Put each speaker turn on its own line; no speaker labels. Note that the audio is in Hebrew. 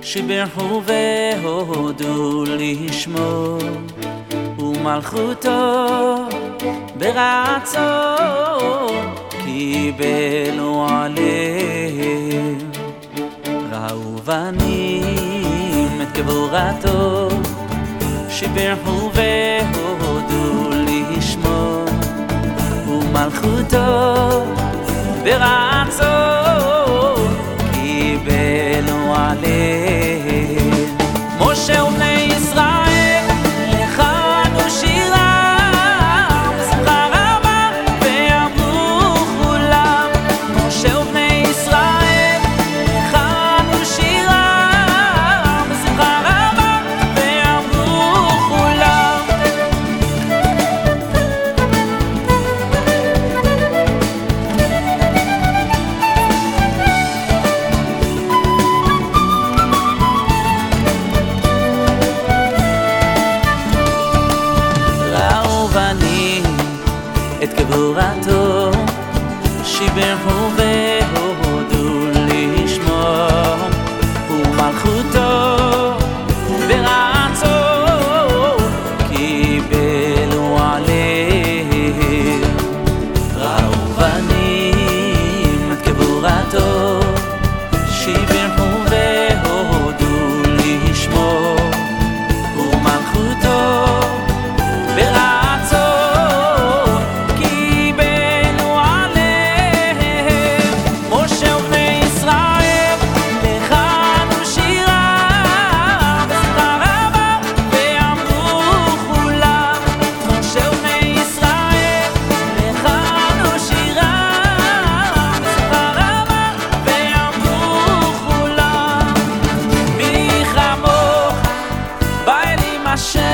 שבירכו והודו לשמו ומלכותו ברצון קיבלו עליהם. ראו בנים את גבורתו שבירכו והודו לשמו ומלכותו ברצון קיבלו עליהם. משה ובני ישראל לחנו שירה בשמחה רבה ואמרו כולם. משה ובני ישראל לחנו שירה בשמחה רבה ואמרו כולם. את גבורתו שבירכו והודו לשמו ומלכותו ברצון קיבלו עליהם. ראו בנים את גבורתו שבירכו והודו לשמו ומלכותו Hashem.